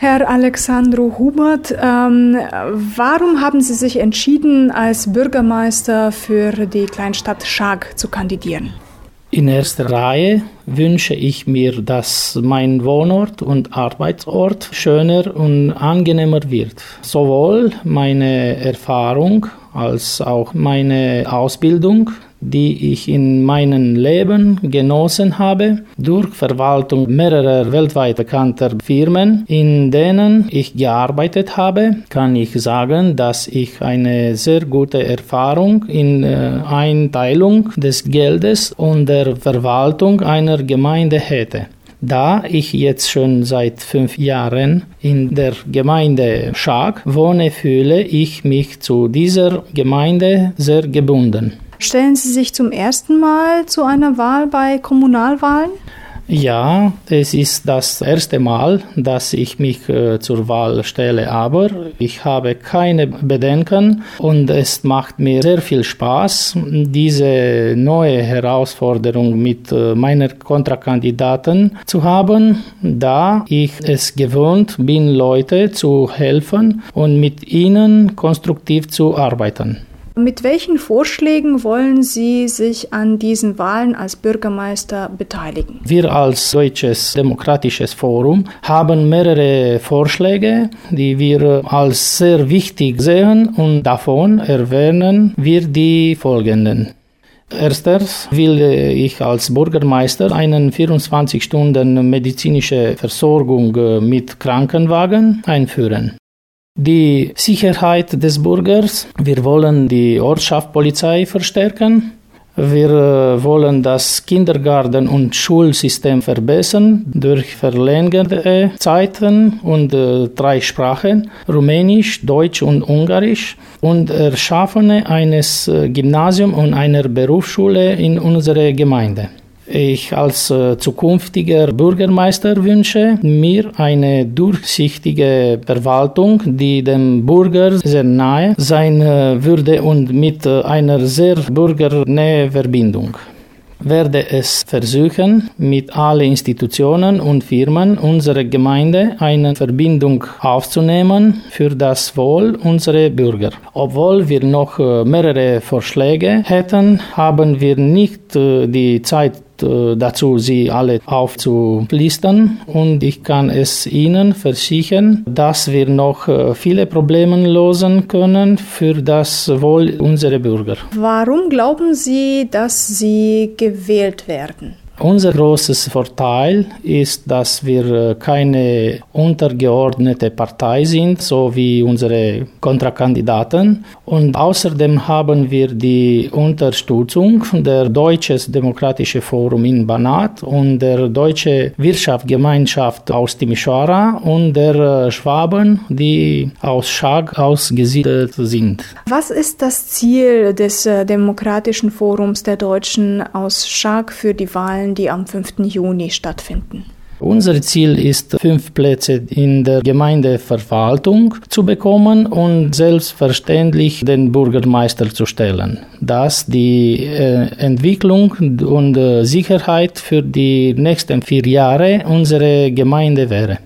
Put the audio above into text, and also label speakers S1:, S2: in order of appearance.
S1: Herr Alexandru Hubert, warum haben Sie sich entschieden, als Bürgermeister für die Kleinstadt Schag zu kandidieren?
S2: In erster Reihe wünsche ich mir, dass mein Wohnort und Arbeitsort schöner und angenehmer wird. Sowohl meine Erfahrung als auch meine Ausbildung, die ich in meinem Leben genossen habe, durch Verwaltung mehrerer weltweit bekannter Firmen, in denen ich gearbeitet habe, kann ich sagen, dass ich eine sehr gute Erfahrung in Einteilung des Geldes und der Verwaltung einer Gemeinde hätte. Da ich jetzt schon seit 5 Jahren in der Gemeinde Schag wohne, fühle ich mich zu dieser Gemeinde sehr gebunden.
S1: Stellen Sie sich zum ersten Mal zu einer Wahl bei Kommunalwahlen?
S2: Ja, es ist das erste Mal, dass ich mich zur Wahl stelle, aber ich habe keine Bedenken und es macht mir sehr viel Spaß, diese neue Herausforderung mit meiner Kontrakandidaten zu haben, da ich es gewohnt bin, Leute zu helfen und mit ihnen konstruktiv zu arbeiten.
S1: Mit welchen Vorschlägen wollen Sie sich an diesen Wahlen als Bürgermeister beteiligen?
S2: Wir als Deutsches Demokratisches Forum haben mehrere Vorschläge, die wir als sehr wichtig sehen, und davon erwähnen wir die folgenden. Erstens will ich als Bürgermeister eine 24 Stunden medizinische Versorgung mit Krankenwagen einführen. Die Sicherheit des Bürgers. Wir wollen die Ortschaftspolizei verstärken. Wir wollen das Kindergarten- und Schulsystem verbessern durch verlängerte Zeiten und 3 Sprachen, Rumänisch, Deutsch und Ungarisch, und erschaffen eines Gymnasium und einer Berufsschule in unserer Gemeinde. Ich als zukünftiger Bürgermeister wünsche mir eine durchsichtige Verwaltung, die dem Bürger sehr nahe sein würde und mit einer sehr bürgernähe Verbindung. Werde es versuchen, mit allen Institutionen und Firmen unserer Gemeinde eine Verbindung aufzunehmen für das Wohl unserer Bürger. Obwohl wir noch mehrere Vorschläge hätten, haben wir nicht die Zeit dazu, sie alle aufzulisten, und ich kann es Ihnen versichern, dass wir noch viele Probleme lösen können für das Wohl unserer Bürger.
S1: Warum glauben Sie, dass Sie gewählt werden?
S2: Unser großes Vorteil ist, dass wir keine untergeordnete Partei sind, so wie unsere Kontrakandidaten. Und außerdem haben wir die Unterstützung der Deutsches Demokratische Forum in Banat und der Deutsche Wirtschaftsgemeinschaft aus Timișoara und der Schwaben, die aus Schag ausgesiedelt sind.
S1: Was ist das Ziel des Demokratischen Forums der Deutschen aus Schag für die Wahlen, die am 5. Juni stattfinden?
S2: Unser Ziel ist, 5 Plätze in der Gemeindeverwaltung zu bekommen und selbstverständlich den Bürgermeister zu stellen. Das die Entwicklung und Sicherheit für die nächsten 4 Jahre unserer Gemeinde wäre.